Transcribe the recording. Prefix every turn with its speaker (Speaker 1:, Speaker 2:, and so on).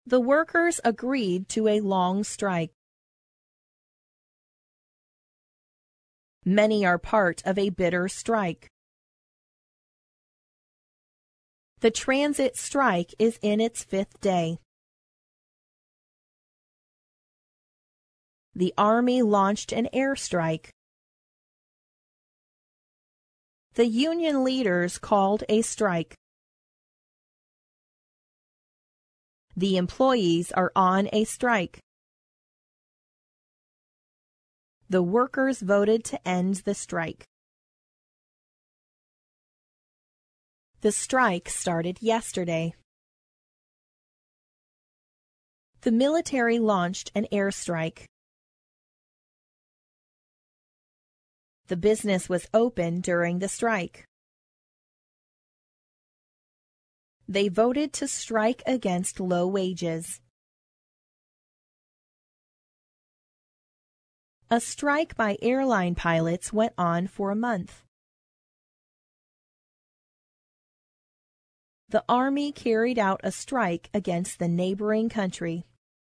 Speaker 1: The workers agreed to a long strike. Many are part of a bitter strike. The transit strike is in its fifth day. The Army launched an airstrike. The union leaders called a strike. The employees are on a strike. The workers voted to end the strike. The strike started yesterday. The military launched an airstrike. The business was open during the strike. They voted to strike against low wages. A strike by airline pilots went on for a month. The Army carried out a strike against the neighboring country.